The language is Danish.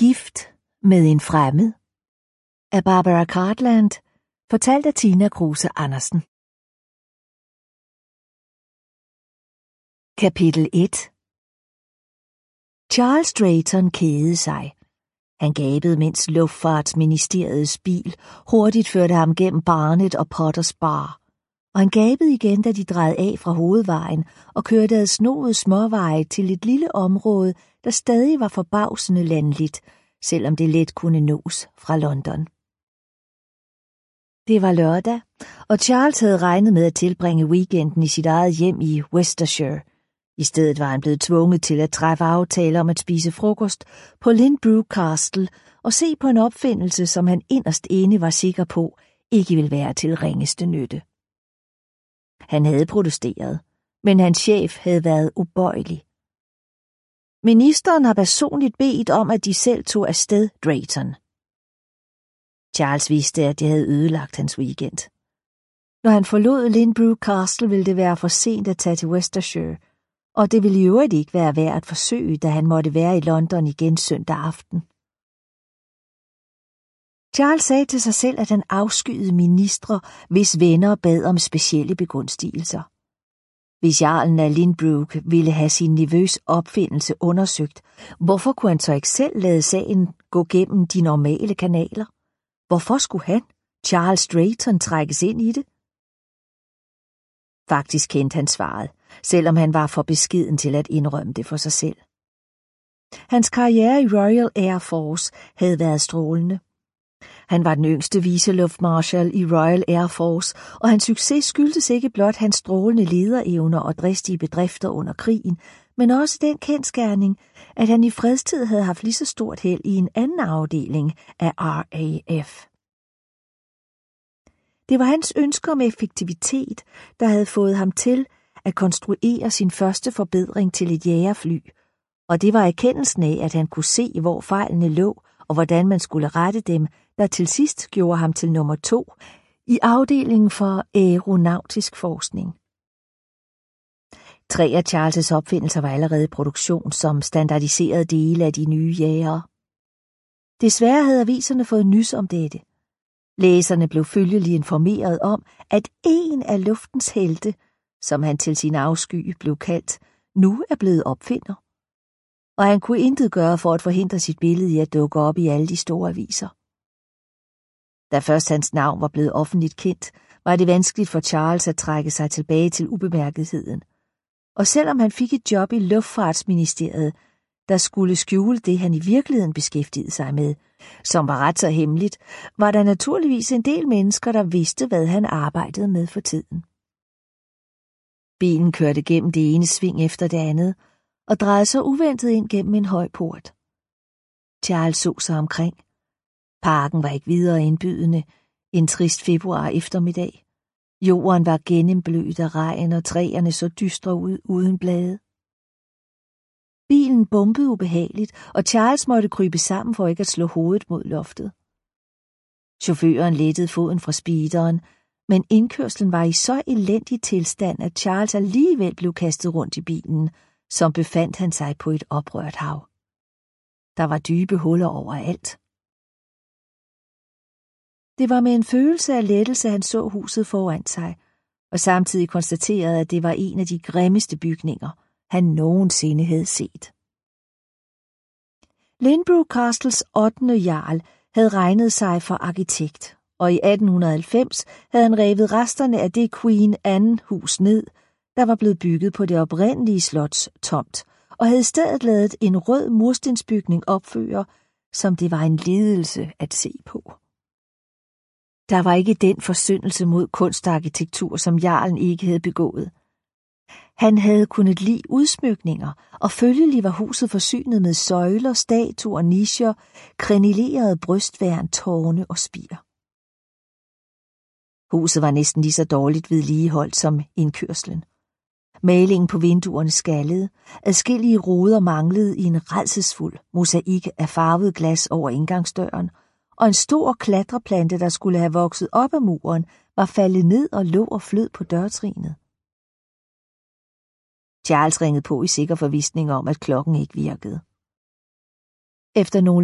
Gift med en fremmed af Barbara Cartland, fortalt af Tina Kruse Andersen. Kapitel 1. Charles Drayton kædede sig. Han gabede, mens luftfartsministeriets bil hurtigt førte ham gennem Barnet og Potters Bar. Og han gabede igen, da de drejede af fra hovedvejen og kørte ad snoede småveje til et lille område, der stadig var forbavsende landligt, selvom det let kunne nås fra London. Det var lørdag, og Charles havde regnet med at tilbringe weekenden i sit eget hjem i Worcestershire. I stedet var han blevet tvunget til at træffe aftaler om at spise frokost på Lynbrook Castle og se på en opfindelse, som han inderst inde var sikker på ikke ville være til ringeste nytte. Han havde protesteret, men hans chef havde været ubøjelig. Ministeren har personligt bedt om, at de selv tog afsted, Drayton. Charles vidste, at det havde ødelagt hans weekend. Når han forlod Lynbrook Castle, ville det være for sent at tage til Worcestershire, og det ville i øvrigt ikke være værd at forsøge, da han måtte være i London igen søndag aften. Charles sagde til sig selv, at han afskyede ministre, hvis venner bad om specielle begunstigelser. Hvis jarlen af Lynbrook ville have sin nevøs opfindelse undersøgt, hvorfor kunne han så ikke selv lade sagen gå gennem de normale kanaler? Hvorfor skulle han, Charles Drayton, trækkes ind i det? Faktisk kendte han svaret, selvom han var for beskeden til at indrømme det for sig selv. Hans karriere i Royal Air Force havde været strålende. Han var den yngste viceluftmarskal i Royal Air Force, og hans succes skyldtes ikke blot hans strålende lederevner og dristige bedrifter under krigen, men også den kendsgerning, at han i fredstid havde haft lige så stort held i en anden afdeling af RAF. Det var hans ønsker om effektivitet, der havde fået ham til at konstruere sin første forbedring til et jagerfly, og det var erkendelsen af, at han kunne se, hvor fejlene lå, og hvordan man skulle rette dem, der til sidst gjorde ham til nummer 2 i afdelingen for aeronautisk forskning. 3 af Charles' opfindelser var allerede i produktion som standardiserede dele af de nye jagere. Desværre havde aviserne fået nys om dette. Læserne blev følgelig informeret om, at en af luftens helte, som han til sin afsky blev kaldt, nu er blevet opfinder. Og han kunne intet gøre for at forhindre sit billede i at dukke op i alle de store aviser. Da først hans navn var blevet offentligt kendt, var det vanskeligt for Charles at trække sig tilbage til ubemærketheden. Og selvom han fik et job i luftfartsministeriet, der skulle skjule det, han i virkeligheden beskæftigede sig med, som var ret så hemmeligt, var der naturligvis en del mennesker, der vidste, hvad han arbejdede med for tiden. Bilen kørte gennem det ene sving efter det andet, og drejede så uventet ind gennem en høj port. Charles så sig omkring. Parken var ikke videre indbydende en trist februar eftermiddag. Jorden var gennemblødt af regn, og træerne så dystre ud uden blade. Bilen bumpede ubehageligt, og Charles måtte krybe sammen for ikke at slå hovedet mod loftet. Chaufføren lettede foden fra speederen, men indkørslen var i så elendig tilstand, at Charles alligevel blev kastet rundt i bilen, som befandt han sig på et oprørt hav. Der var dybe huller overalt. Det var med en følelse af lettelse, han så huset foran sig, og samtidig konstaterede, at det var en af de grimmeste bygninger, han nogensinde havde set. Lynbrook Castles 8. jarl havde regnet sig for arkitekt, og i 1890 havde han revet resterne af det Queen Anne-hus ned, der var blevet bygget på det oprindelige slots tomt, og havde i stedet ladet en rød murstensbygning opføre, som det var en lidelse at se på. Der var ikke den forsyndelse mod kunstarkitektur, som jarlen ikke havde begået. Han havde kunnet lide udsmykninger, og følgelig var huset forsynet med søjler, statuer, nicher, krenelerede brystværn, tårne og spir. Huset var næsten lige så dårligt vedligeholdt som indkørslen. Malingen på vinduerne skallede, adskillige ruder manglede i en rædselsfuld mosaik af farvet glas over indgangsdøren, og en stor klatreplante, der skulle have vokset op af muren, var faldet ned og lå og flød på dørtrinet. Charles ringede på i sikker forvisning om, at klokken ikke virkede. Efter nogle